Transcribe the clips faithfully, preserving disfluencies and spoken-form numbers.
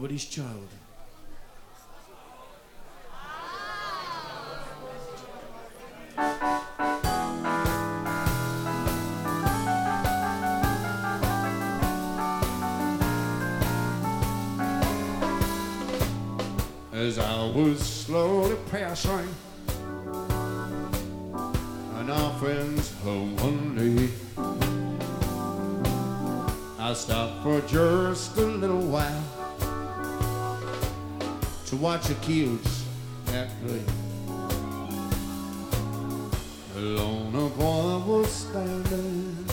nobody's child. As I was slowly passing an our friend's home one day, I stopped for just a little while to watch the kids at play. Alone a boy was standing,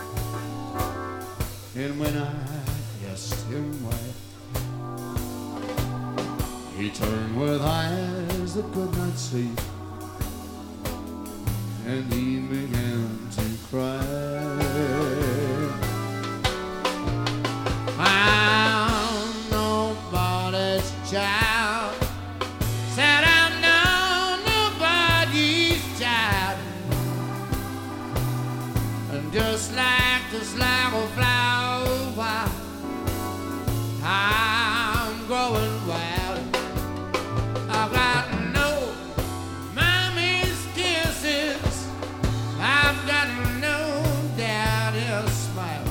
and when I asked him why, he turned with eyes that could not see, and he began to cry. I'm nobody's child, said I'm no nobody's child, and just like this little flower, I'm growing wild. I've got no mommy's kisses, I've got no daddy's smile.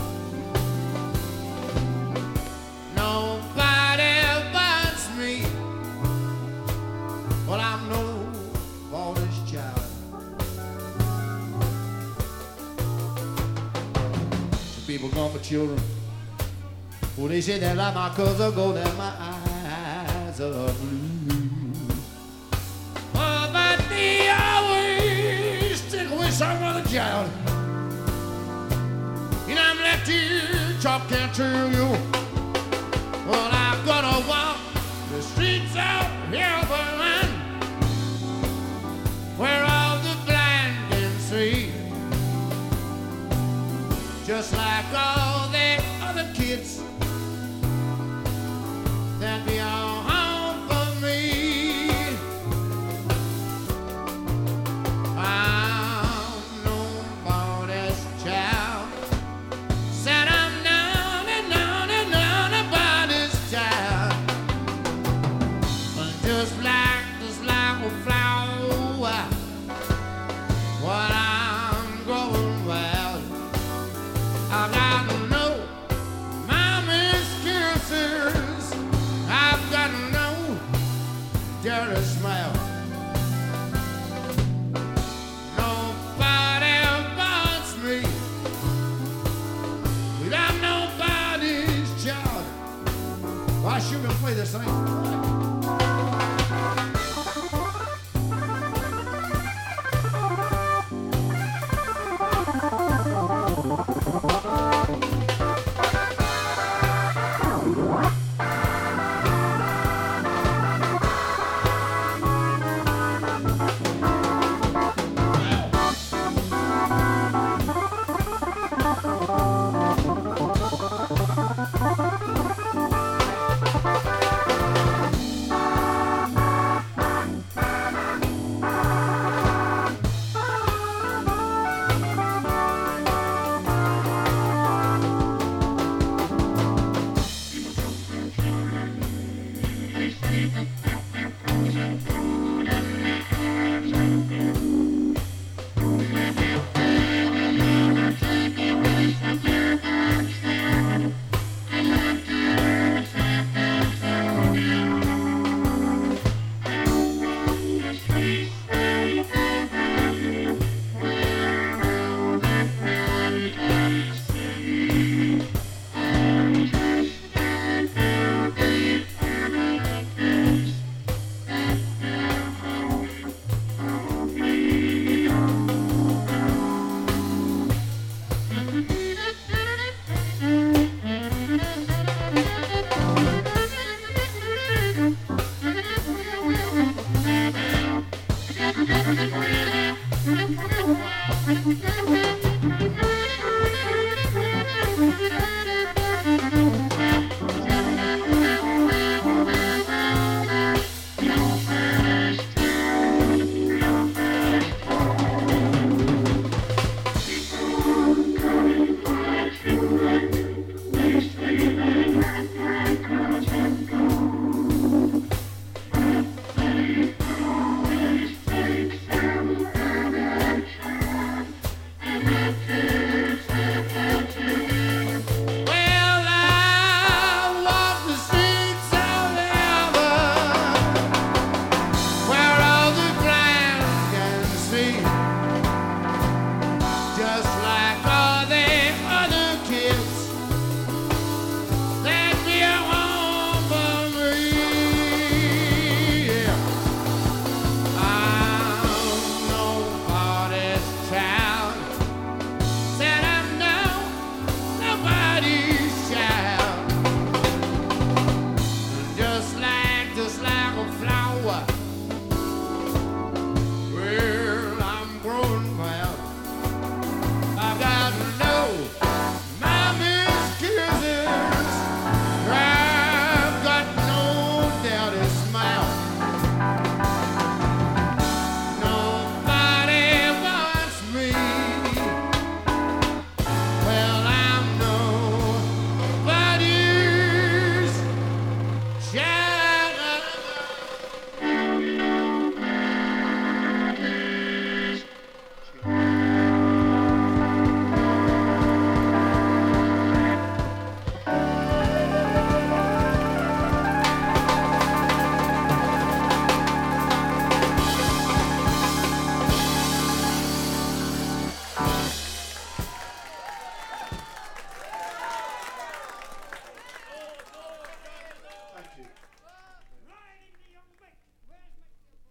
Nobody wants me, well, I'm nobody's child. Some people gone for children. Well, they say they like my colors are gold and my eyes are blue. Oh, but they always stick with some other child. And I'm left here, chop can't tell you. Well, I'm gonna walk the streets of heaven, where all the blind can see, just like all the other kids that be all home for me. I'm nobody's child, said I'm none and none and nobody's child. But just like this little flower, what I'm growing wild. I got no mommy's kisses, I've got no dirty smile. Nobody wants me, but I'm nobody's child. Why should we play this thing?